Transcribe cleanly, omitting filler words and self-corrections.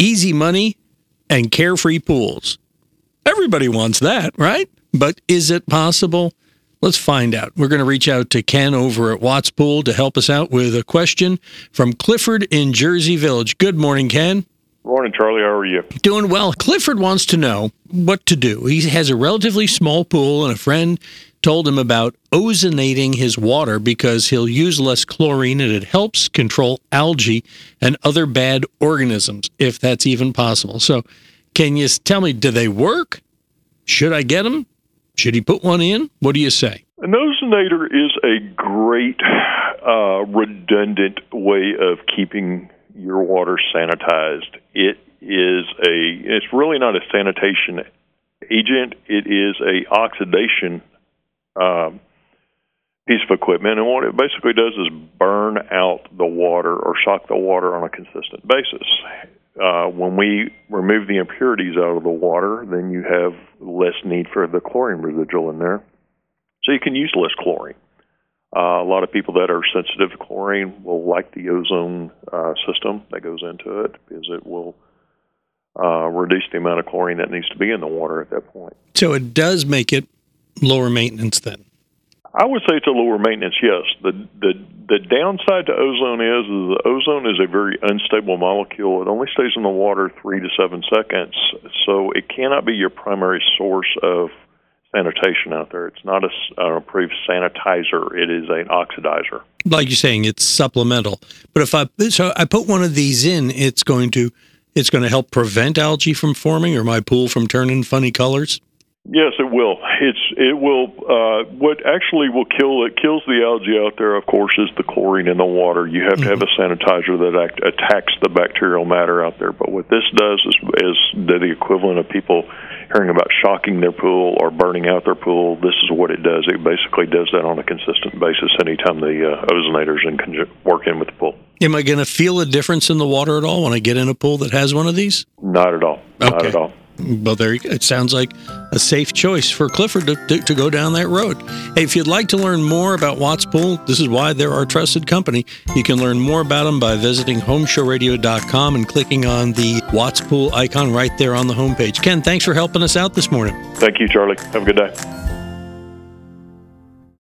easy money, and carefree pools. Everybody wants that, right? But is it possible? Let's find out. We're going to reach out to Ken over at Watts Pool to help us out with a question from Clifford in Jersey Village. Good morning, Ken. Morning, Charlie. How are you? Doing well. Clifford wants to know what to do. He has a relatively small pool, and a friend told him about ozonating his water because he'll use less chlorine, and it helps control algae and other bad organisms, if that's even possible. So can you tell me, do they work? Should I get them? Should he put one in? What do you say? An ozonator is a great redundant way of keeping your water sanitized. It's really not a sanitation agent. It is a oxidation piece of equipment, and what it basically does is burn out the water or shock the water on a consistent basis. When we remove the impurities out of the water, then you have less need for the chlorine residual in there, so you can use less chlorine. A lot of people that are sensitive to chlorine will like the ozone system that goes into it because it will reduce the amount of chlorine that needs to be in the water at that point. So it does make it lower maintenance then? I would say it's a lower maintenance, yes. The downside to ozone is the ozone is a very unstable molecule. It only stays in the water 3 to 7 seconds, so it cannot be your primary source of sanitation out there. It's not an approved sanitizer. It is an oxidizer. Like you're saying, it's supplemental. But if I put one of these in, it's going to help prevent algae from forming or my pool from turning funny colors? Yes, it will. It will. What actually will kills the algae out there, of course, is the chlorine in the water. You have to have a sanitizer that attacks the bacterial matter out there. But what this does is the equivalent of people hearing about shocking their pool or burning out their pool. This is what it does. It basically does that on a consistent basis anytime the ozonators work in with the pool. Am I going to feel a difference in the water at all when I get in a pool that has one of these? Not at all. Okay. Not at all. Well, there you go. It sounds like a safe choice for Clifford to go down that road. Hey, if you'd like to learn more about Watts Pool, this is why they're our trusted company. You can learn more about them by visiting homeshowradio.com and clicking on the Watts Pool icon right there on the homepage. Ken, thanks for helping us out this morning. Thank you, Charlie. Have a good day.